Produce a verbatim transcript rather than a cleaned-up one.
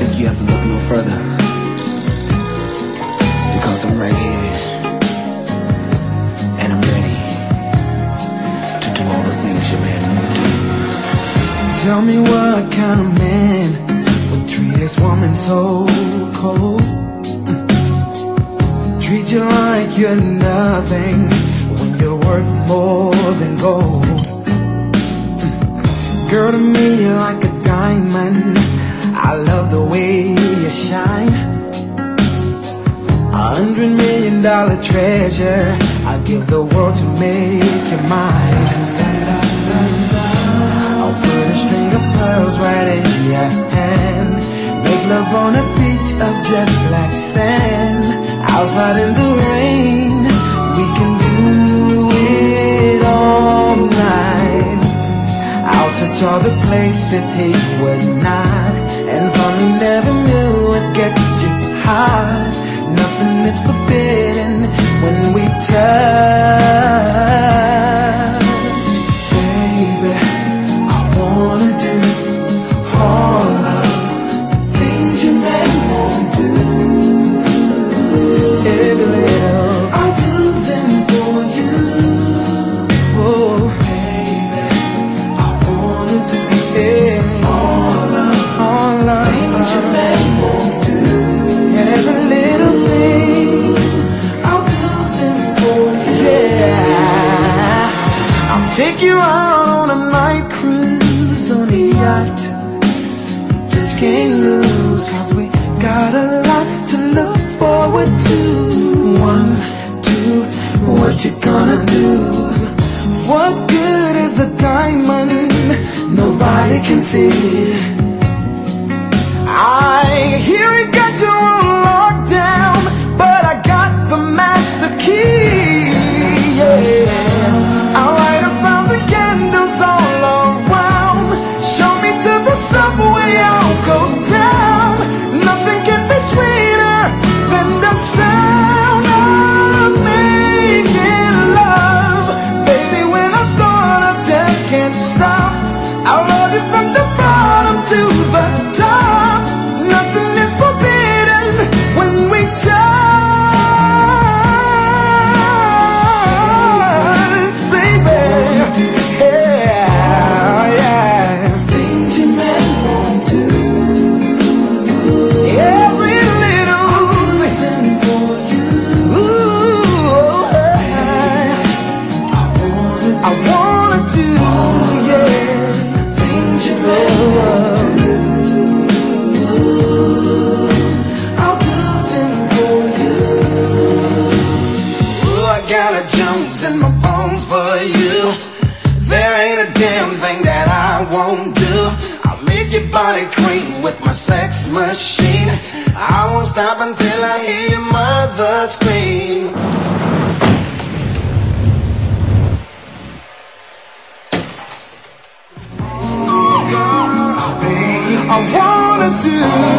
think you have to look no further, because I'm right here, and I'm ready to do all the things your man won't do. Tell me what kind of man would treat this woman so cold, treat you like you're nothing when you're worth more than gold. Girl, to me you're like a diamond, I love the way you shine. A hundred million dollar treasure, I'd give the world to make you mine. I'll put a string of pearls right in your hand, make love on a beach of jet black sand. Outside in the rain, we can do it all night. I'll touch all the places he would not, and some he never knew would get you high. Nothing is forbidden when we touch. Baby, I wanna do all of the things your man won't do. Every little, I'll do them for you. Oh, baby, I wanna do yeah, all of all of things your man won't do. Every little thing, I'll do them for you. Yeah, I'll take you out on a night cruise on a yacht. Just can't lose, 'cause we got a lot to look forward to. One, two, what you gonna do? What good is a diamond nobody can see? I hear it got you on lockdown, but I got the master key. Yeah, I'll light up all the candles all around. Show me to the subway, I'll go down. Nothing can be sweeter than the sound of making love. Baby, when I start, I just can't stop. I'll love you from the bottom to the top. Nothing is forbidden when we touch, baby. Yeah, yeah. Things your man won't do. Every little thing for you. Ooh, I wanna do, I wanna do yeah, things your man won't do. I'll do them for you. Ooh, I got a Jones in my bones for you. There ain't a damn thing that I won't do. I'll make your body cream with my sex machine. I won't stop until I hear your mother scream. I wanna do